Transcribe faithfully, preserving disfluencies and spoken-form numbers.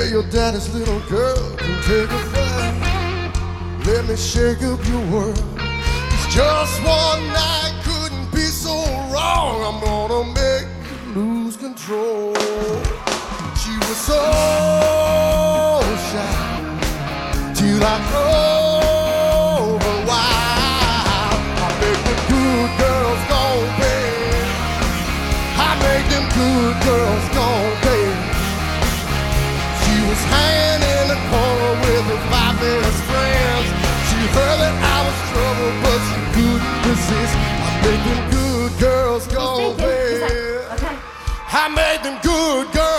your daddy's little girl can take a bath. Let me shake up your world. It's just one night couldn't be so wrong. I'm gonna make you lose control. She was so shy till I drove her wild. I make the good girls go pay. I make them good girls go pay. She was hanging in the corner with her five best friends. She heard that I was trouble, but she couldn't resist. I made them good girls go bad. Okay. I made them good girls.